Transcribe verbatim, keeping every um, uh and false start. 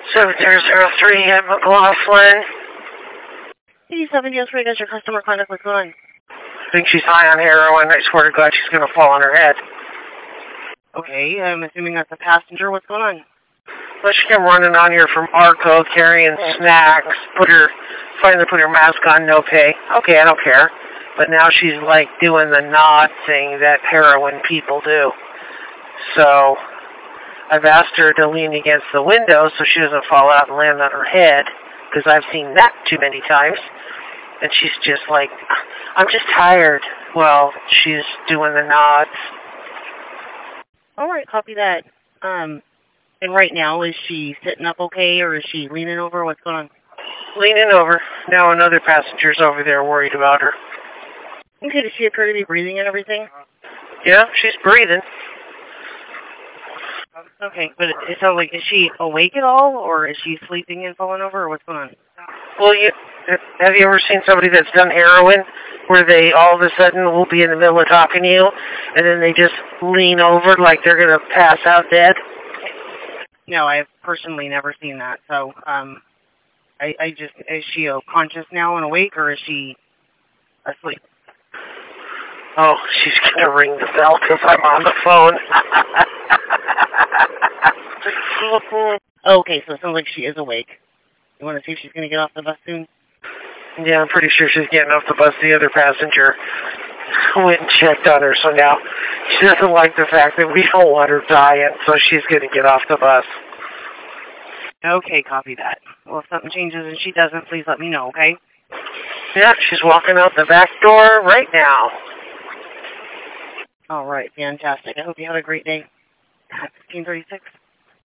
seven zero zero three at McLaughlin. eighty-seven yes, right as your customer contact. What's going on? I think she's high on heroin. I swear to God, she's going to fall on her head. Okay, I'm assuming that's a passenger. What's going on? Well, she came running on here from Arco carrying snacks. Put her, finally put her mask on, no pay. Okay, I don't care. But now she's like doing the nod thing that heroin people do. So I've asked her to lean against the window so she doesn't fall out and land on her head, because I've seen that too many times. And she's just like, I'm just tired. Well, she's doing the nods. All right, copy that. Um, and right now, is she sitting up okay, or is she leaning over? What's going on? Leaning over. Now another passenger's over there worried about her. Okay, does she appear to be breathing and everything? Yeah, she's breathing. Okay, but it, it sounds like, is she awake at all, or is she sleeping and falling over, or what's going on? Well, you, have you ever seen somebody that's done heroin, where they all of a sudden will be in the middle of talking to you, and then they just lean over like they're going to pass out dead? No, I've personally never seen that. So, um, I, I just, is she uh, conscious now and awake, or is she asleep? Oh, she's going to ring the bell because I'm on the phone. Okay, so it sounds like she is awake. You want to see if she's going to get off the bus soon? Yeah, I'm pretty sure she's getting off the bus. The other passenger went and checked on her, so now she doesn't like the fact that we don't want her dying, so she's going to get off the bus. Okay, copy that. Well, if something changes and she doesn't, please let me know, okay? Yeah, she's walking out the back door right now. All right, fantastic. I hope you have a great day. fifteen thirty-six.